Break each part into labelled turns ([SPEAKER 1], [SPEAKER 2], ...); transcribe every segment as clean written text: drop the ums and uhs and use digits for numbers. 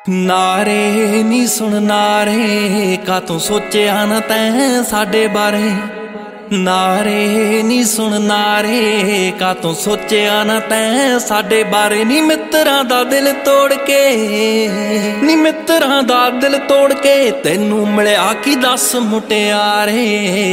[SPEAKER 1] नारे नी सुन नारे का तू सोचिया न तैं साडे बारे। नारे नी सुन नारे का तू सोचिया न तैं साडे बारे। नी मित्रां दा दिल तोड़ के, नी मित्रां दा दिल तोड़ के तैनू मिलिया की दस मुटियारे।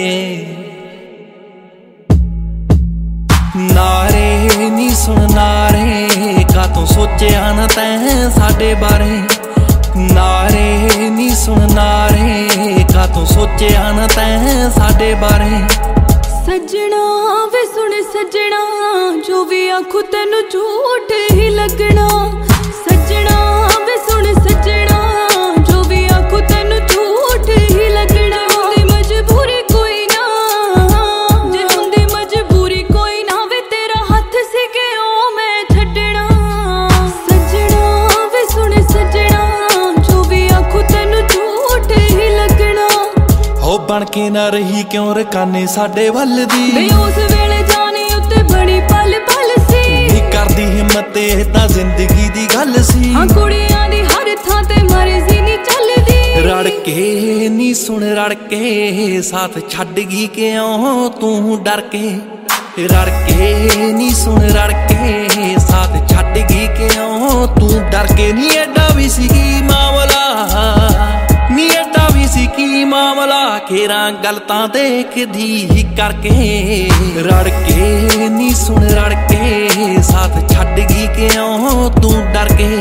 [SPEAKER 1] नारे नी सुन नारे का तू सोचिया न तैं साडे बारे। नारे नी सुन नारे का तू सोचिया न तैं साडे बारे।
[SPEAKER 2] सजना वे सुन सजना जो भी आखूं तैनू झूठ ही लगना। सजना वे सुन सजना जो भी आखूं तैनू झूठ ही लगना। हुंदी मजबूरी कोई ना, जे हुंदी मजबूरी कोई ना वे तेरा हथ सी के ओ मैं छड्डना। सजना वे सुन सजना जो भी आखूं तैनू झूठ ही लगना।
[SPEAKER 1] हो बन के ना रही क्यों रकाने साडे वल दी।
[SPEAKER 2] वे उस वेले जाने उत्ते बड़ी पल पल सी।
[SPEAKER 1] नी करदी हिम्मत ए तां जिंदगी दी गल सी।
[SPEAKER 2] हां कुड़ियां दी हर थां ते मर्जी नी चलदी।
[SPEAKER 1] रड़ के नी सुन रड़ के साथ छड्ड गई क्यों तू डर के। रड़ के नी सुन रड़ के साथ छड्ड गई क्यों तू डर के। नी एडा भी सी मामला, नी एडा भी सी की मामला केरा गलतां देखदी ही करके। रड़ के नी सुन रड़ के साथ छड्ड गई क्यों तू डर के।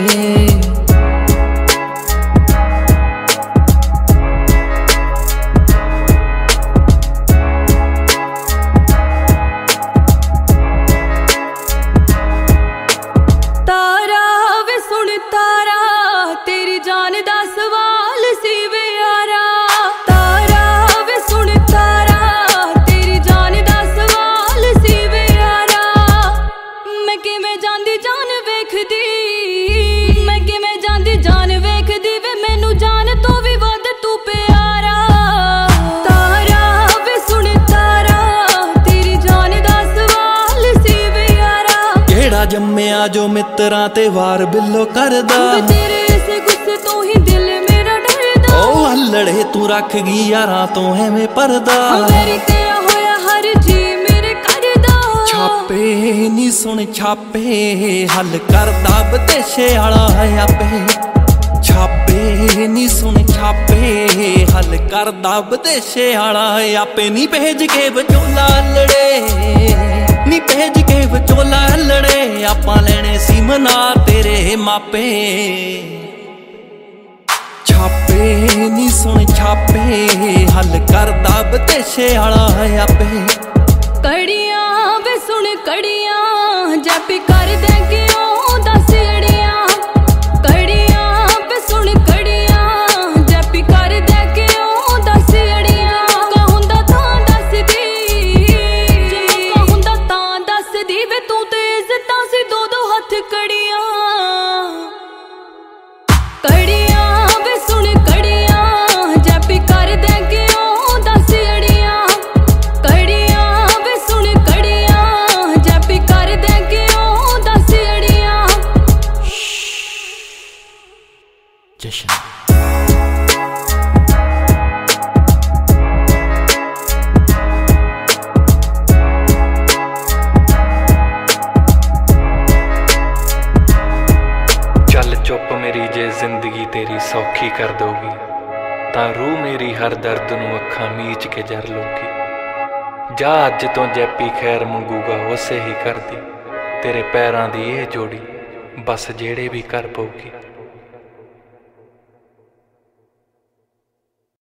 [SPEAKER 2] तारा वे सुन तारा तेरी जान दा सवाल सी वे यारा। तारा वे सुन तारा तेरी जान दा सवाल सी वे यारा। मैं किवें जांदी जान वेखदी, मैं किवें जांदी जान वेखदी वे मैनू जान तो भी वध तू प्यारा। तारा वे सुन तारा तेरी जान दा सवाल सी वे यारा।
[SPEAKER 1] केड़ा जम्मिया जो मित्रां ते वार बिल्लो करदा।
[SPEAKER 2] तेरे इस गुस्से तो ही दिल मेरा डरदा।
[SPEAKER 1] ओ हल्लड़े तू रख गई यारां तो एवें परदा।
[SPEAKER 2] मेरी तेरा होया हर जी मेरे करदा।
[SPEAKER 1] छापे नी सुन छापे हल करदा बदेशे आला आपे। छापे नी सुन छापे हल करदा बदेशे आला आपे। नी भेज के विचोला लड़े, नी भेज के विचोला लड़े आपां लेने सी मना तेरे मापे। छापे नी सुन छापे हल करदा बदेशे आला आपे।
[SPEAKER 2] कड़ियां वे सुन कड़ियां जैपी कर दे क्यों दस अड़ियां। कड़ियां वे सुन कड़ियां जैपी कर दे क्यों दस अड़ियां। मौका हुंदा तां दस दी, जे मौका हुंदा तां दस दी वे तू ते इज्जतां सी दो दो हथ कड़ियां। कड़ियां वे सुन कड़ियां जैपी कर दे क्यों दस अड़ियां। कड़ियां वे सुन कड़ियां जैपी कर दे क्यों दस अड़ियां।
[SPEAKER 1] जशन चल चुप मेरी जे जिंदगी तेरी सौखी कर दोगी तां रूह मेरी हर दर्द नूं अखां मीच के जर लोगी। जा अज तो जैपी खैर मंगूगा उसे ही कर दी तेरे पैरां दी ये जोड़ी बस जेड़े भी कर पऊगी।